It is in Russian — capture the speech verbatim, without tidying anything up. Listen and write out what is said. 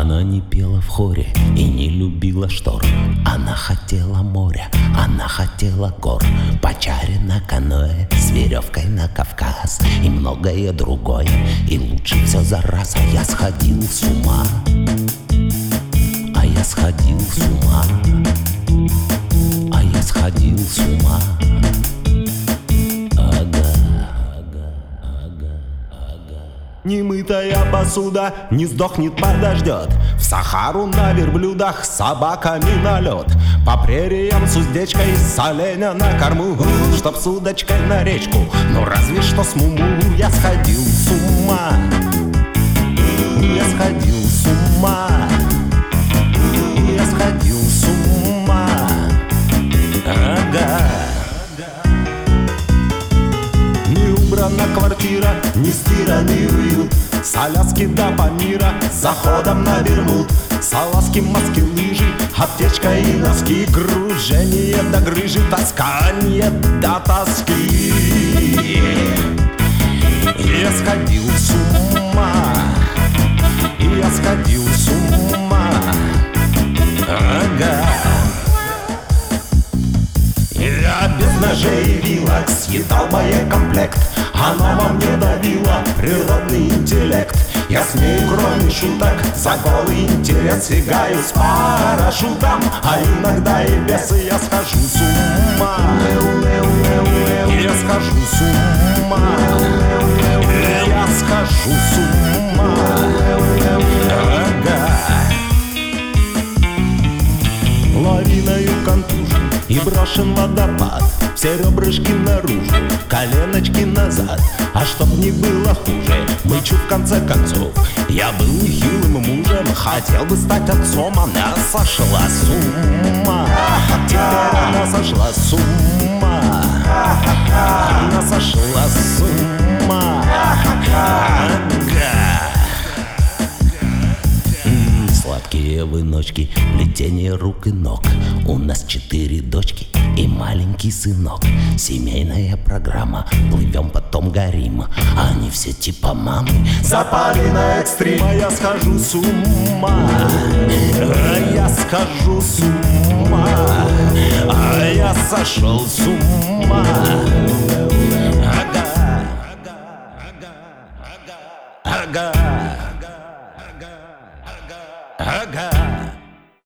Она не пела в хоре и не любила штор. Она хотела моря, она хотела гор, по чаре на каноэ, с веревкой на Кавказ и многое другое. И лучше все за раз. А я сходил с ума, а я сходил с ума, а я сходил с ума. Немытая посуда не сдохнет, подождет. В Сахару на верблюдах с собаками на лед. По прериям с уздечкой, с оленя на корму, чтоб с удочкой на речку, ну разве что с муму. Я сходил с ума, я сходил с ума, я сходил с ума. Ага. На квартира, не стиранный уют, с Аляски до Памира, с заходом на Бермуд. Салазки, маски, лыжи, аптечка и носки, кружение до грыжи, таскание до тоски. Я сходил с ума, я сходил с ума. Ага. Я без ножей и вилок съедал боекомплект. Оно во мне давило природный интеллект. Я смею, кроме шуток, за голый интерес сигаю с парашютом, а иногда и без. И я схожу с ума, я схожу с ума, я схожу с ума. Ага. Лавиною контужен и брошен водопад, все ребрышки наружу, коленочки назад. А чтоб не было хуже, мычу в конце концов. Я был нехилым мужем, хотел бы стать отцом. Она сошла с ума, теперь она сошла с ума, она сошла с ума. Сладкие вы ночки, плетение рук и ног. У нас четыре дочки и маленький сынок. Семейная программа, плывем, потом горим. Они все типа мамы, запали на экстрим. А я схожу с ума, а я схожу с ума, а я сошел с ума. Ага, ага, ага, ага.